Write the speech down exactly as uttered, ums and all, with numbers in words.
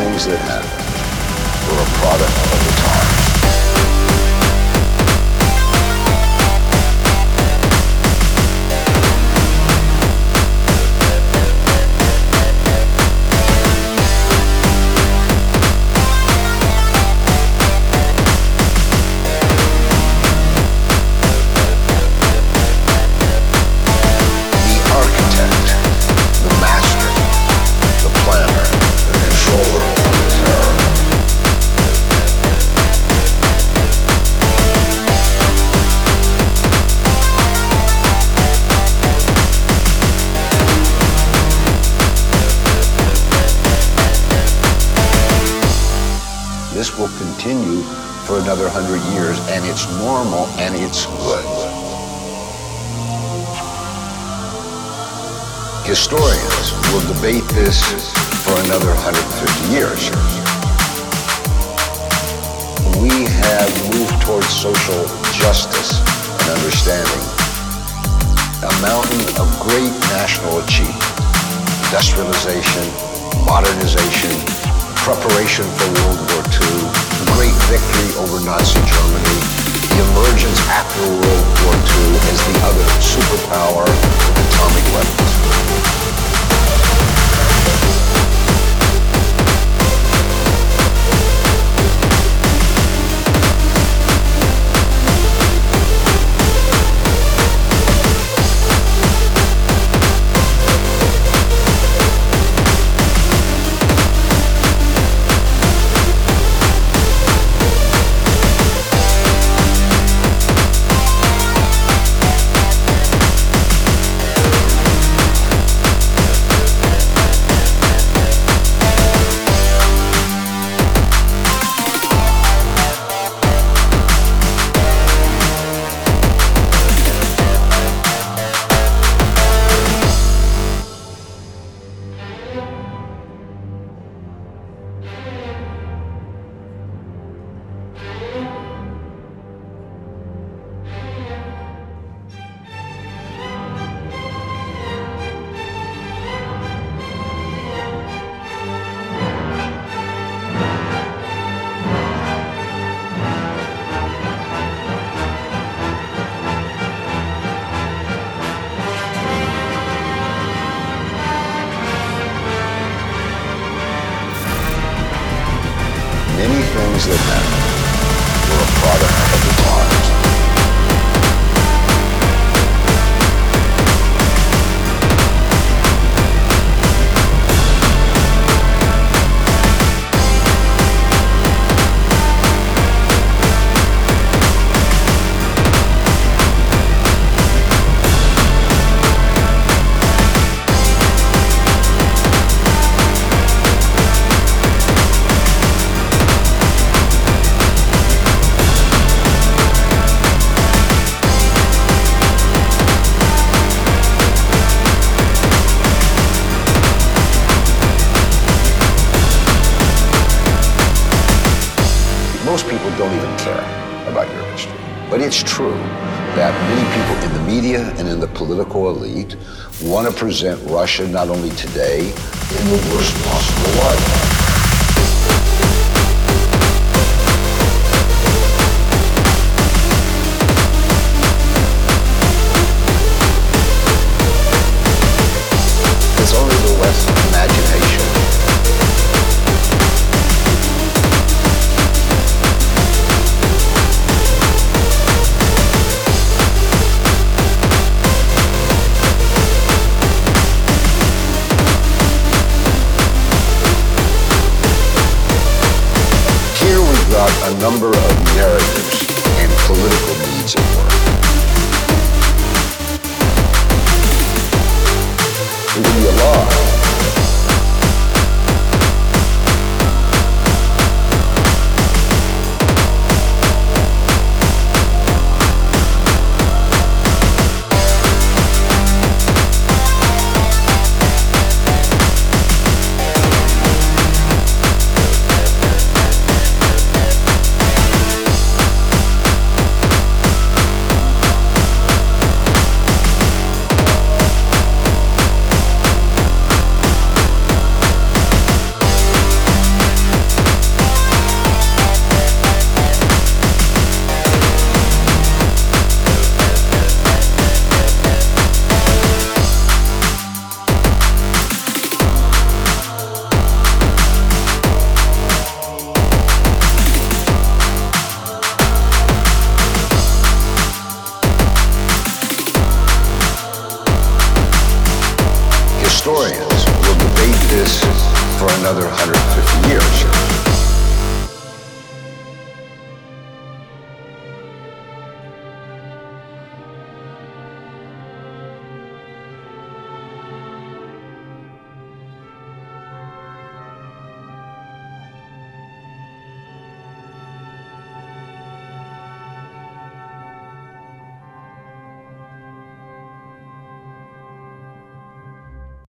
things that happen were a product of the time. This will continue for another hundred years, and it's normal and it's good. Historians will debate this for another one hundred fifty years. We have moved towards social justice and understanding, a mountain of great national achievement: industrialization, modernization, preparation for World War Two, great victory over Nazi Germany, the emergence after World War Two as the other superpower with atomic weapons. Many things that happened were a product of the times. Most people don't even care about your history. But it's true that many people in the media and in the political elite want to present Russia not only today, in the worst possible light. It's only the West's imagination. A number of narratives and political needs at work. It would be a lie. another one hundred